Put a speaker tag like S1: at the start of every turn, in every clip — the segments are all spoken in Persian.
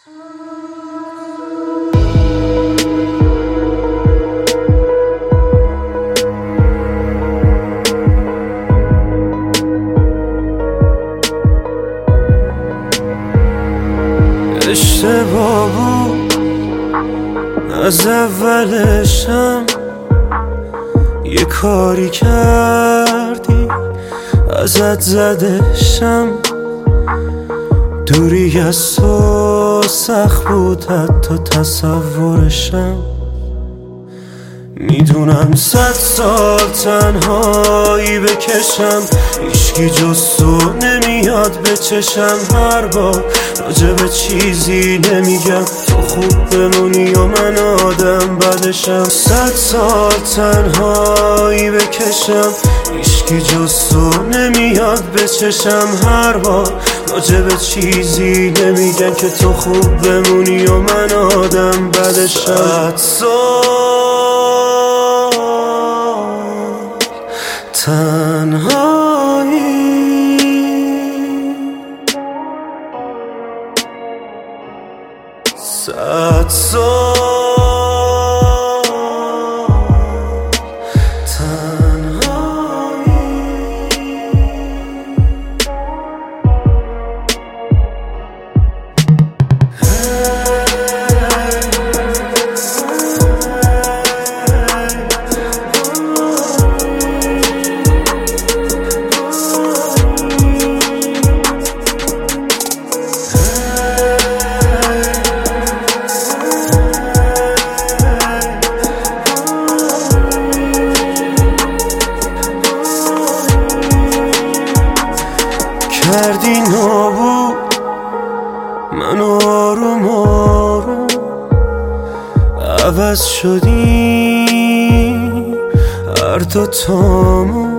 S1: اشتباه بود از اولشم، یه کاری کردی ازت زدشم. دوری از تو سخت بود حتی تصورشم. میدونم 100 سال تنهایی بکشم، هیچکی جز تو نمیاد به چشم. هر بار راجع به چیزی نمیگم، تو خوب بمونی و من آدم بدشم. 100 سال تنهایی بکشم، هیچکی جز تو نمیاد به چشم. هر بار راجع به چیزی نمیگم که تو خوب بمونی و من آدم بدشم. 100 تنهایی، 100 سال تنهایی. کردی نابود من آروم آروم، عوض شدیم هر دوتامون.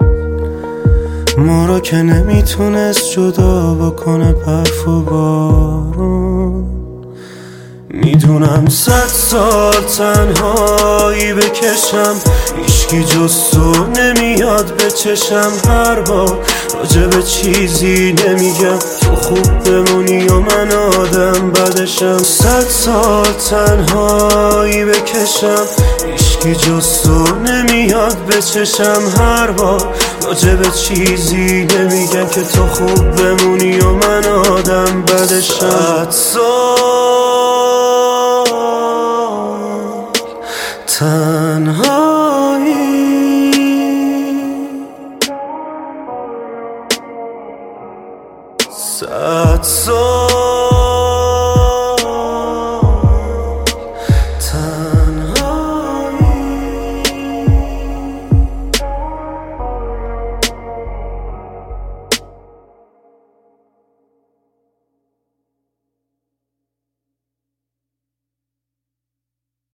S1: ما را که نمیتونست جدا بکنه برف و بارون. میدونم 100 سال تنهایی بکشم، هیچکی جز تو نمیاد به چشم. هر بار راجع به چیزی نمیگم، تو خوب بمونی و من آدم بدشم. 100 سال تنهایی بکشم، هیچکی جز تو نمیاد به چشم. هر بار راجع به چیزی نمیگم که تو خوب بمونی و من آدم بدشم. 100 سال تنها